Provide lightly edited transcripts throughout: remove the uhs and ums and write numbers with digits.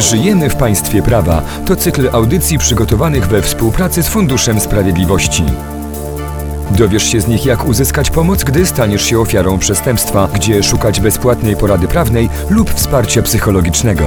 Żyjemy w państwie prawa. To cykl audycji przygotowanych we współpracy z Funduszem Sprawiedliwości. Dowiesz się z nich, jak uzyskać pomoc, gdy staniesz się ofiarą przestępstwa, gdzie szukać bezpłatnej porady prawnej lub wsparcia psychologicznego.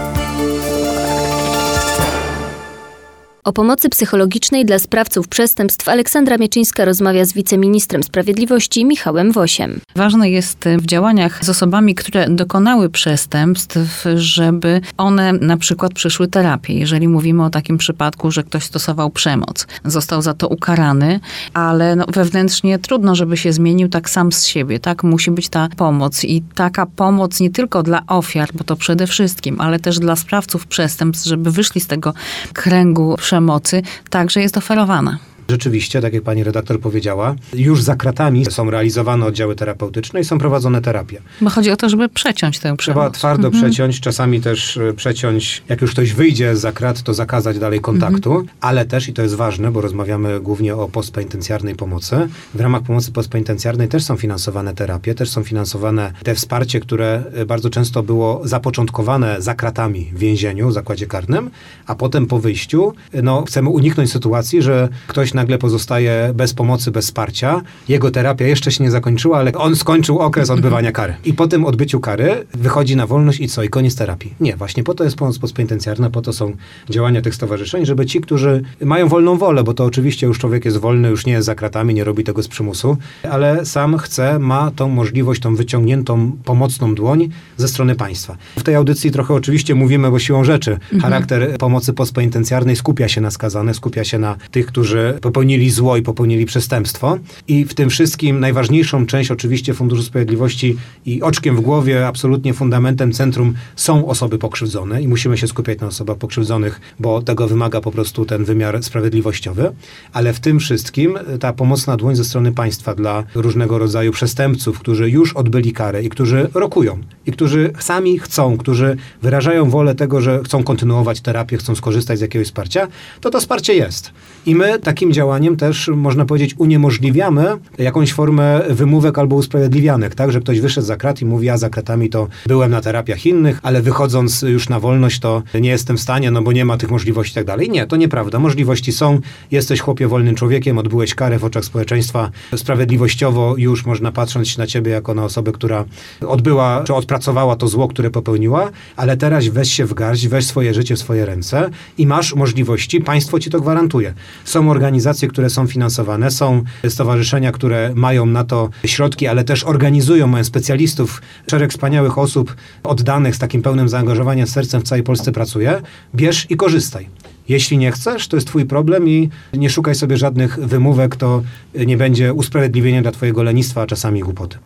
O pomocy psychologicznej dla sprawców przestępstw Aleksandra Mieczyńska rozmawia z wiceministrem sprawiedliwości Michałem Wosiem. Ważne jest w działaniach z osobami, które dokonały przestępstw, żeby one na przykład przeszły terapię. Jeżeli mówimy o takim przypadku, że ktoś stosował przemoc, został za to ukarany, ale wewnętrznie trudno, żeby się zmienił tak sam z siebie. Tak? Musi być ta pomoc i taka pomoc nie tylko dla ofiar, bo to przede wszystkim, ale też dla sprawców przestępstw, żeby wyszli z tego kręgu przemocy, także jest oferowana. Rzeczywiście, tak jak pani redaktor powiedziała, już za kratami są realizowane oddziały terapeutyczne i są prowadzone terapie. Bo chodzi o to, żeby przeciąć tę przemoc. Trzeba twardo przeciąć, czasami też przeciąć, jak już ktoś wyjdzie za krat, to zakazać dalej kontaktu, ale też, i to jest ważne, bo rozmawiamy głównie o postpenitencjarnej pomocy, w ramach pomocy postpenitencjarnej też są finansowane terapie, też są finansowane te wsparcie, które bardzo często było zapoczątkowane za kratami w więzieniu, w zakładzie karnym, a potem po wyjściu, chcemy uniknąć sytuacji, że ktoś nagle pozostaje bez pomocy, bez wsparcia. Jego terapia jeszcze się nie zakończyła, ale on skończył okres odbywania kary. I po tym odbyciu kary wychodzi na wolność i co? I koniec terapii. Nie, właśnie po to jest pomoc postpenitencjarna, po to są działania tych stowarzyszeń, żeby ci, którzy mają wolną wolę, bo to oczywiście już człowiek jest wolny, już nie jest za kratami, nie robi tego z przymusu, ale sam chce, ma tą możliwość, tą wyciągniętą, pomocną dłoń ze strony państwa. W tej audycji trochę oczywiście mówimy, bo siłą rzeczy charakter pomocy postpenitencjarnej skupia się na skazanych, skupia się na tych, którzy popełnili zło i popełnili przestępstwo. I w tym wszystkim najważniejszą część oczywiście Funduszu Sprawiedliwości i oczkiem w głowie, absolutnie fundamentem, centrum są osoby pokrzywdzone i musimy się skupiać na osobach pokrzywdzonych, bo tego wymaga po prostu ten wymiar sprawiedliwościowy. Ale w tym wszystkim ta pomocna dłoń ze strony państwa dla różnego rodzaju przestępców, którzy już odbyli karę i którzy rokują i którzy sami chcą, którzy wyrażają wolę tego, że chcą kontynuować terapię, chcą skorzystać z jakiegoś wsparcia, to wsparcie jest. I my takim działaniem też, można powiedzieć, uniemożliwiamy jakąś formę wymówek albo usprawiedliwianek, tak? Że ktoś wyszedł za krat i mówi, ja za kratami to byłem na terapiach innych, ale wychodząc już na wolność, to nie jestem w stanie, bo nie ma tych możliwości i tak dalej. Nie, to nieprawda. Możliwości są. Jesteś, chłopie, wolnym człowiekiem, odbyłeś karę w oczach społeczeństwa. Sprawiedliwościowo już można patrzeć na ciebie jako na osobę, która odbyła, czy odpracowała to zło, które popełniła, ale teraz weź się w garść, weź swoje życie w swoje ręce i masz możliwości, państwo ci to gwarantuje. Są organizacje, które są finansowane, są stowarzyszenia, które mają na to środki, ale też organizują, mają specjalistów, szereg wspaniałych osób oddanych z takim pełnym zaangażowaniem, sercem w całej Polsce pracuje. Bierz i korzystaj. Jeśli nie chcesz, to jest twój problem i nie szukaj sobie żadnych wymówek, to nie będzie usprawiedliwienia dla twojego lenistwa, a czasami głupoty.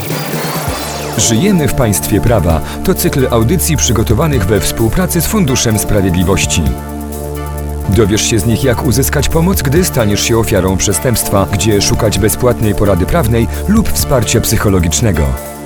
Żyjemy w państwie prawa. To cykl audycji przygotowanych we współpracy z Funduszem Sprawiedliwości. Dowiesz się z nich, jak uzyskać pomoc, gdy staniesz się ofiarą przestępstwa, gdzie szukać bezpłatnej porady prawnej lub wsparcia psychologicznego.